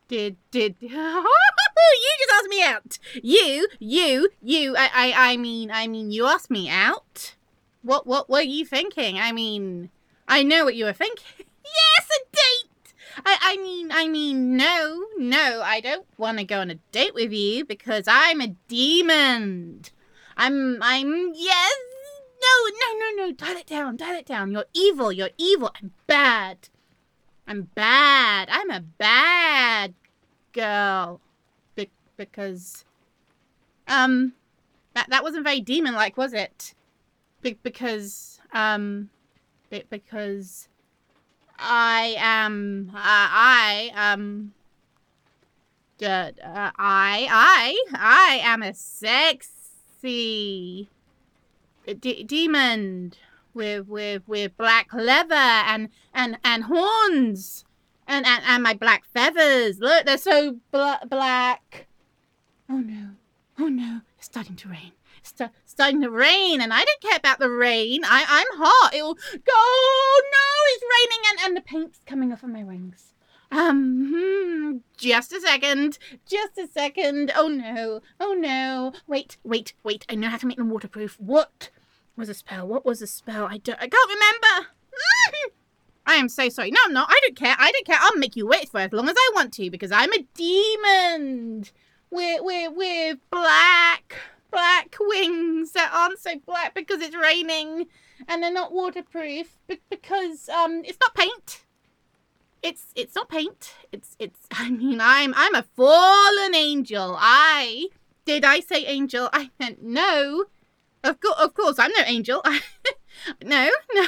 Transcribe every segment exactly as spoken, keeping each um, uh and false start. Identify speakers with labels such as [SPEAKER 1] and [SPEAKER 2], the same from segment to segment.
[SPEAKER 1] Did, did, you just asked me out. You, you, you, I, I, I mean, I mean, you asked me out? What, what were you thinking? I mean, I know what you were thinking. Yes, a date! I, I mean, I mean, no, no, I don't want to go on a date with you because I'm a demon. I'm, I'm, yes, no, no, no, no, dial it down, dial it down. You're evil, you're evil, I'm bad. I'm bad. I'm a bad girl. Be- because, um, that that wasn't very demon-like, was it? Be- because, um, be- because I am, uh, I, um, uh, uh, I, I, I am a sexy d- demon. With with with black leather and and and horns and and, and my black feathers. Look, they're so bla- black. Oh no, oh no! It's starting to rain. It's st- starting to rain, and I don't care about the rain. I I'm hot. It'll go. Oh, no, it's raining, and and the paint's coming off of my wings. Um, hmm, just a second, just a second. Oh no, oh no! Wait, wait, wait! I know how to make them waterproof. What? Was a spell? What was a spell? I don't. I can't remember. I am so sorry. No, I'm not. I don't care. I don't care. I'll make you wait for as long as I want to because I'm a demon with with with black black wings that aren't so black because it's raining and they're not waterproof because um it's not paint. It's it's not paint. It's it's. I mean, I'm I'm a fallen angel. I did I say angel? I meant no. Of course, of course, I'm no angel. no, no,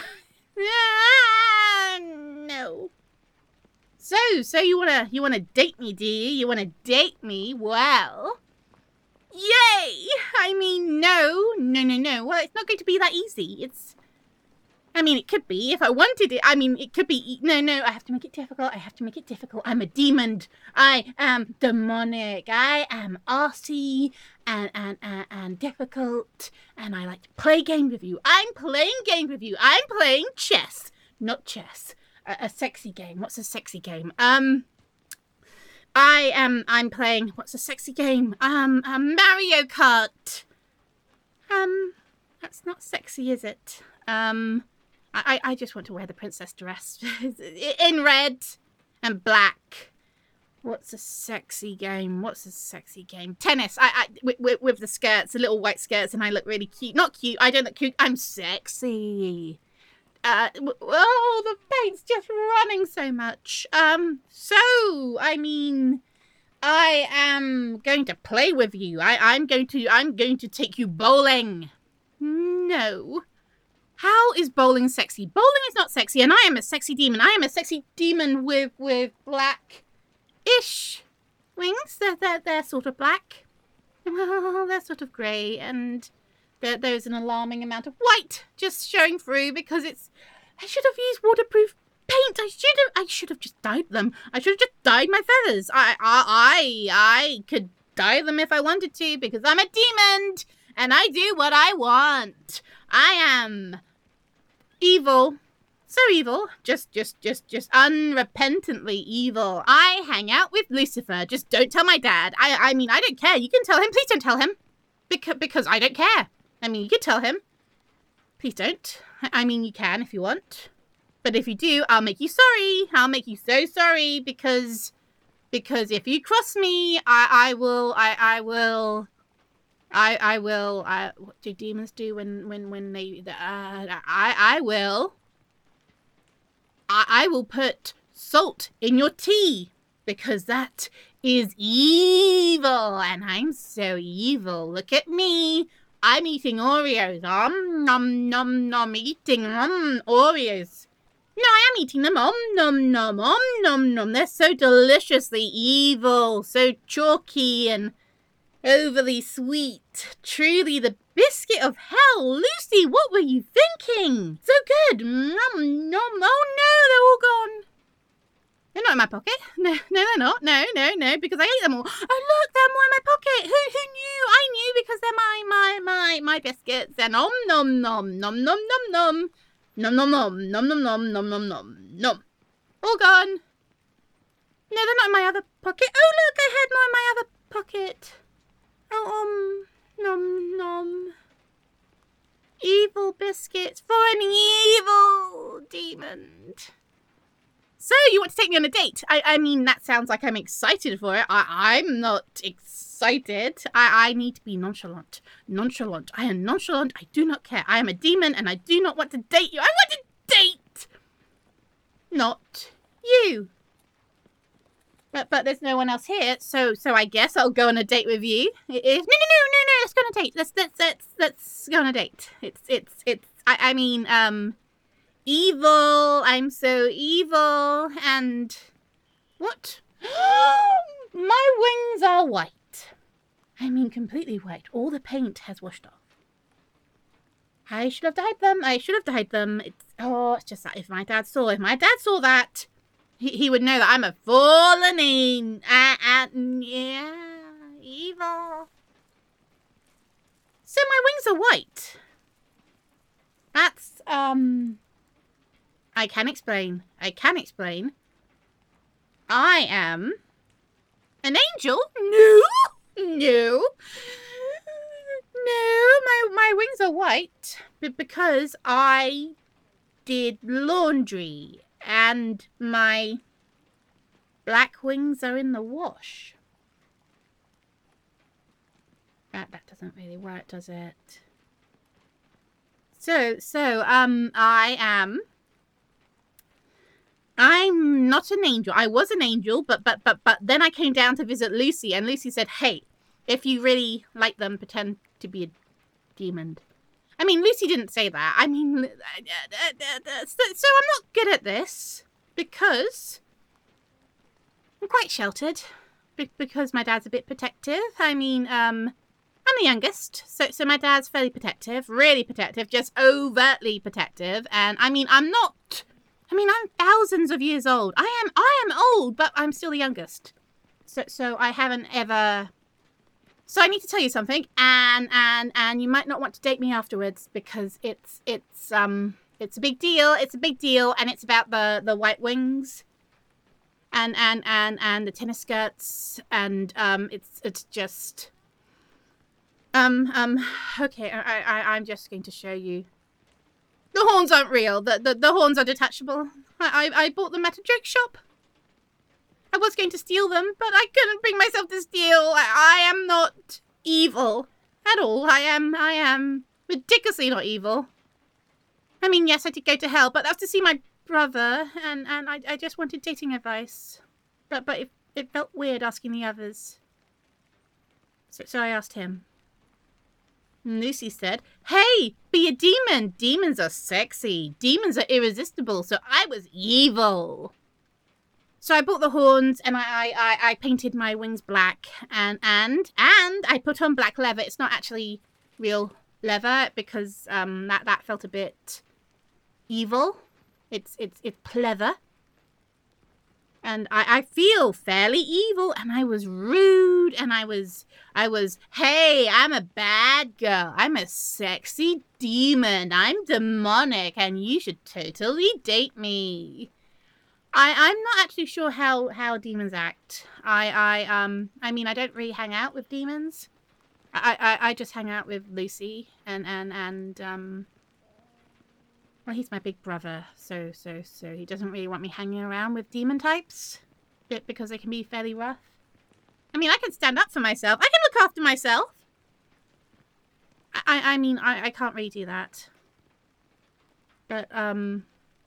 [SPEAKER 1] no. So, so you wanna, you wanna date me, do you? You wanna date me? Well, yay! I mean, no, no, no, no. Well, it's not going to be that easy. It's, I mean, it could be if I wanted it. I mean, it could be. No, no. I have to make it difficult. I have to make it difficult. I'm a demon. I am demonic. I am arsey and and and, and difficult. And I like to play games with you. I'm playing games with you. I'm playing chess, not chess. A, a sexy game. What's a sexy game? Um, I am. I'm playing. What's a sexy game? Um, um Mario Kart. Um, that's not sexy, is it? Um. I, I just want to wear the princess dress in red and black. What's a sexy game? What's a sexy game? Tennis. I, I with, with the skirts, the little white skirts, and I look really cute. Not cute. I don't look cute. I'm sexy. Uh, oh, the paint's just running so much. Um, so I mean, I am going to play with you. I, I'm going to. I'm going to take you bowling. No. How is bowling sexy? Bowling is not sexy, and I am a sexy demon. I am a sexy demon with with black-ish wings. They're, they're, they're sort of black. Well, they're sort of grey, and there, there's an alarming amount of white just showing through because it's... I should have used waterproof paint. I should have I should have just dyed them. I should have just dyed my feathers. I, I, I, I could dye them if I wanted to because I'm a demon, and I do what I want. I am... evil. So evil. Just, just, just, just unrepentantly evil. I hang out with Lucifer. Just don't tell my dad. I I mean, I don't care. You can tell him. Please don't tell him. Because, because I don't care. I mean, you can tell him. Please don't. I mean, you can if you want. But if you do, I'll make you sorry. I'll make you so sorry because... Because if you cross me, I, I will... I, I will... I I will. I, what do demons do when when when they? Uh, I I will. I I will put salt in your tea because that is evil, and I'm so evil. Look at me. I'm eating Oreos. Um nom nom nom. Eating um Oreos. No, I am eating them. Om nom nom om nom nom. They're so deliciously evil, so chalky and overly sweet. Truly the biscuit of hell. Lucy, what were you thinking? So good. Nom, nom. Oh no, they're all gone. They're not in my pocket. No, no, they're not. No, no, no, because I ate them all. Oh look, they're more in my pocket. Who who knew? I knew because they're my my my my biscuits. And nom nom nom nom nom nom nom. Nom nom nom nom nom nom nom nom nom nom. All gone. No, they're not in my other pocket. Oh, look, I had more in my other pocket. Oh, um, nom, nom. Evil biscuits for an evil demon. So, you want to take me on a date? I, I mean, that sounds like I'm excited for it. I, I'm not excited. I, I need to be nonchalant. Nonchalant. I am nonchalant. I do not care. I am a demon and I do not want to date you. I want to date! Not you. But but there's no one else here, so so I guess I'll go on a date with you. If, no no no no no, let's go on a date. Let's let's let's let's go on a date. It's it's it's. I I mean um, evil. I'm so evil and what? My wings are white. I mean completely white. All the paint has washed off. I should have dyed them. I should have dyed them. It's oh, it's just that if my dad saw, if my dad saw that. He, he would know that I'm a fallen angel. Uh, uh, yeah, evil. So my wings are white. That's, um... I can explain. I can explain. I am... an angel? No! No. No, my, my wings are white. But because I did laundry. And my black wings are in the wash. That that doesn't really work, does it? So so um I am I'm not an angel. I was an angel, but but but but then I came down to visit Lucy, and Lucy said, "Hey, if you really like them, pretend to be a demon." I mean, Lucy didn't say that. I mean, so, so I'm not good at this because I'm quite sheltered because my dad's a bit protective. I mean, um, I'm the youngest, so so my dad's fairly protective, really protective, just overtly protective. And I mean, I'm not. I mean, I'm thousands of years old. I am, I am old, but I'm still the youngest. So so I haven't ever. So I need to tell you something, and and and you might not want to date me afterwards because it's it's um it's a big deal. It's a big deal, and it's about the the white wings, and and and and the tennis skirts, and um it's it's just um um okay. I I I'm just going to show you. The horns aren't real. The the the horns are detachable. I I, I bought them at a joke shop. I was going to steal them, but I couldn't bring myself to steal. I, I am not evil at all. I am, I am ridiculously not evil. I mean, yes, I did go to hell, but that was to see my brother, and, and I, I just wanted dating advice. But but it, it felt weird asking the others. So, so I asked him. And Lucy said, "Hey, be a demon. Demons are sexy. Demons are irresistible, so I was evil." So I bought the horns, and I, I, I, I painted my wings black, and, and, and I put on black leather. It's not actually real leather, because um, that, that felt a bit evil. It's, it's, it's pleather. And I, I feel fairly evil, and I was rude, and I was, I was, hey, I'm a bad girl. I'm a sexy demon. I'm demonic, and you should totally date me. I, I'm not actually sure how, how demons act. I, I, um, I mean, I don't really hang out with demons. I, I, I just hang out with Lucy and, and, and, um, well, he's my big brother, so, so, so he doesn't really want me hanging around with demon types, because they can be fairly rough. I mean, I can stand up for myself. I can look after myself. I, I mean, I, I can't really do that. But, um...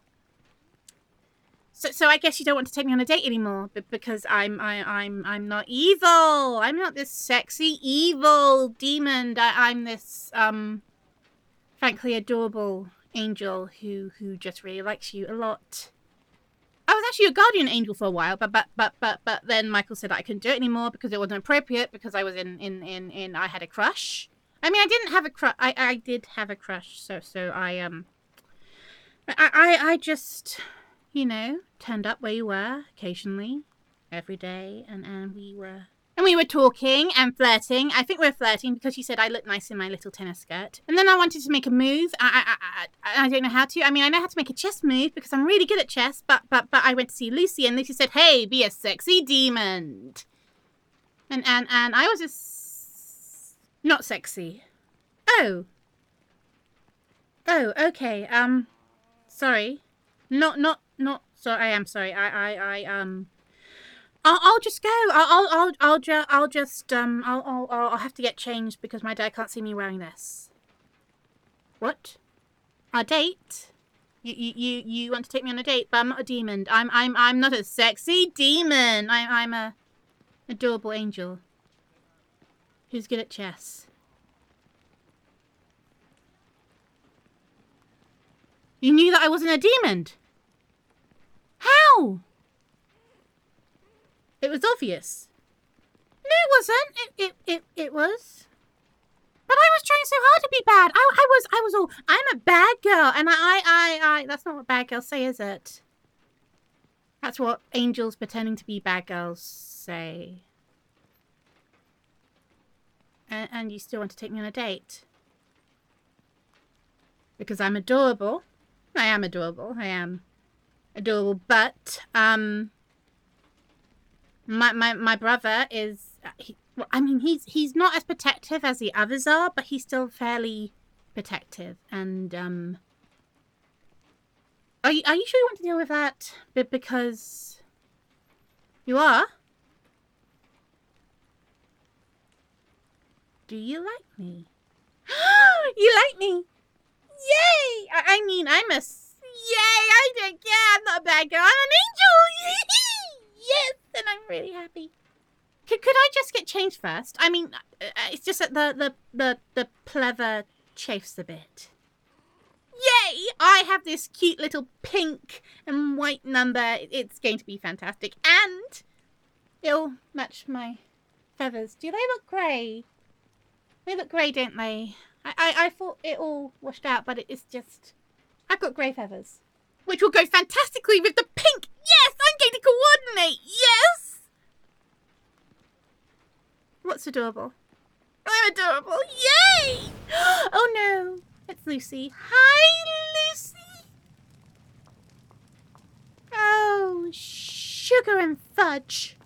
[SPEAKER 1] So, so I guess you don't want to take me on a date anymore, but because I'm, I, I'm, I'm not evil. I'm not this sexy evil demon. I, I'm this, um, frankly adorable angel who, who just really likes you a lot. I was actually a guardian angel for a while, but, but, but, but, but then Michael said that I couldn't do it anymore because it wasn't appropriate because I was in, in, in, in, I had a crush. I mean, I didn't have a crush. I, I did have a crush. So, so I, um, I, I, I just... you know, turned up where you were occasionally, every day, and, and we were And we were talking and flirting. I think we were flirting because she said I looked nice in my little tennis skirt. And then I wanted to make a move. I I, I, I don't know how to. I mean, I know how to make a chess move because I'm really good at chess. But but but I went to see Lucy, and Lucy said, "Hey, be a sexy demon." And and and I was just not sexy. Oh. Oh, okay. Um, sorry. Not not not. Sorry, I am sorry. I I I um. I'll, I'll just go. I'll, I'll, I'll, I'll, ju I'll just, um, I'll, I'll, I'll have to get changed because my dad can't see me wearing this. What? A date? You, you, you, you want to take me on a date? But I'm not a demon. I'm, I'm, I'm not a sexy demon. I'm, I'm a adorable angel who's good at chess. You knew that I wasn't a demon. How? It was obvious. No, it wasn't. It, it, it, it was. But I was trying so hard to be bad. I, I was, I was all, I'm a bad girl. And I, I, I, I, that's not what bad girls say, is it? That's what angels pretending to be bad girls say. And, and you still want to take me on a date? Because I'm adorable. I am adorable. I am adorable. But, um... My, my, my brother is, he, well, I mean, he's he's not as protective as the others are, but he's still fairly protective. And, um, are you, are you sure you want to deal with that? But because you are? Do you like me? You like me? Yay! I, I mean, I'm a, yay, I don't care, I'm not a bad girl, I'm an angel! Yes! And I'm really happy. Could, could I just get changed first? I mean, uh, it's just that the, the, the, the pleather chafes a bit. Yay! I have this cute little pink and white number. It's going to be fantastic. And it'll match my feathers. Do they look grey? They look grey, don't they? I, I, I thought it all washed out, but it's just... I've got grey feathers. Which will go fantastically with the pink. Yes, I'm going to coordinate. Yes. What's adorable? I'm adorable. Yay. Oh no, it's Lucy. Hi, Lucy. Oh, sugar and fudge.